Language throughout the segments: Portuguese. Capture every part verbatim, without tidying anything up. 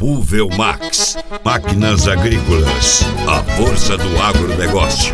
Uvelmax, máquinas agrícolas, a força do agronegócio.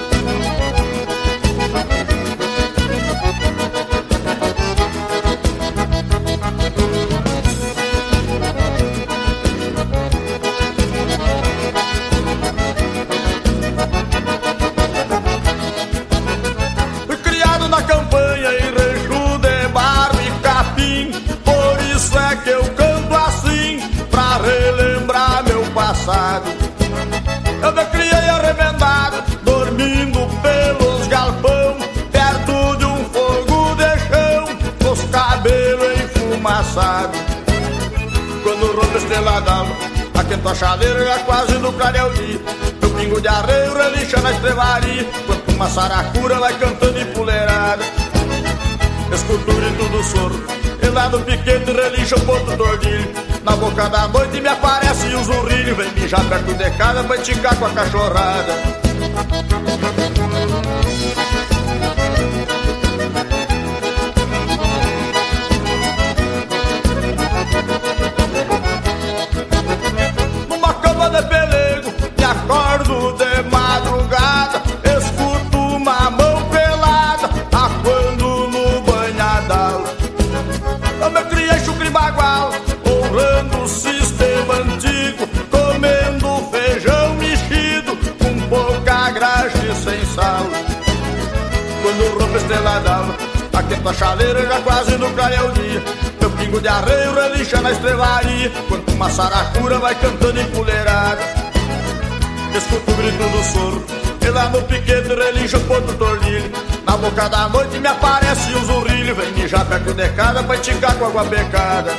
Fui criado na campanha em rancho de barro e capim, por isso é que eu canto assim, pra relembrar meu passado. Eu me criei arremendado, dormindo pelos galpão, perto de um fogo de chão, com os cabelos enfumaçados. Quando rompe a estrela d'alva, aquento a chaleira já quase no clareio dia. Meu pingo de arreio relincha na estrevaria, quanto uma saracura vai cantando empoleirada. Escultura e tudo sorro, e lá no piquete relincha o ponto tordilho. Na boca da noite me aparece o zurrilho, vem mijar perto de casa pra esticar com a cachorrada. Numa cama de pelego, me acordo de madrugada, escuto uma mão pelada, aquando no banhadal. Eu me criei chucre bagual, honrando o sistema antigo, comendo feijão mexido, com pouca graxa e sem sal. Quando rompe a estrela d'alva, aquento a chaleira já quase no clareio dia. Meu pingo de arreio relincha na estrevaria, quanto uma saracura vai cantando empoleirada. Escuto o grito do sorro, e lá no piquete relincha o ponto tordilho. Na boca da noite me aparece um zurrilho, vem mijar perto de casa pra esticar com água becada.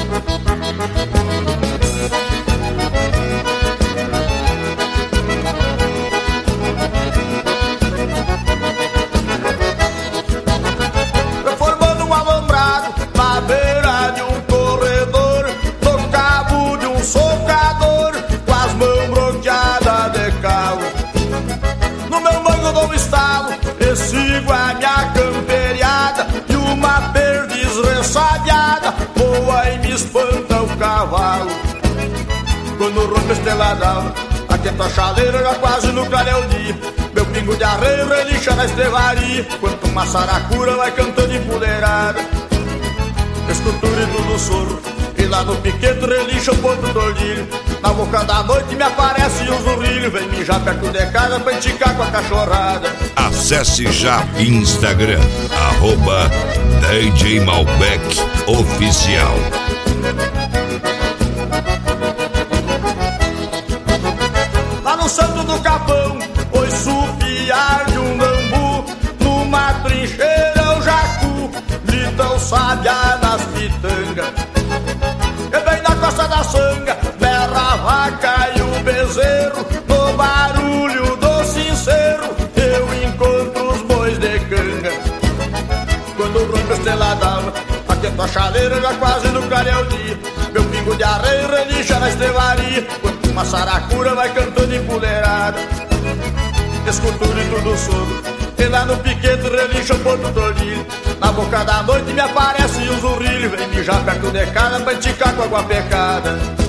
Formando um alambrado na beira de um corredor, no cabo de um socador, com as mãos bloqueadas de calo. No meu mango dou um estalo e sigo a minha camperiada, e uma perdiz ressabiada voa e me espanta o cavalo. Quando rompe a estrela d'alva, aquento a chaleira já quase no clareio dia. Meu pingo de arreio relincha na estrevaria, quanto uma saracura vai cantando empoleirada. Escultura e tudo sorro, e lá no piquete relincha o ponto tordilho. Na boca da noite me aparece um zurrilho, vem mijar perto de casa pra esticar com a cachorrada. Acesse já Instagram, arroba D J Malbec Oficial. Lá no Santo do Capão, ouço o piar de um bambu, numa trincheira o jacu grita o sabiá nas pitangas. E bem na costa da sanga berra a vaca e o bezerro, no barulho do sincero eu encontro os bois de canga. Quando rompe a estrela d'alva, aquento a chaleira já quase no clareio dia. Meu pingo de arreio relincha na estrevaria, quanto uma saracura vai cantando empoleirada. Escultura e tudo sorro, e lá no piquete relincha o ponto tordilho. Na boca da noite me aparece um zurrilho, vem mijar perto de casa pra esticar com água pecada.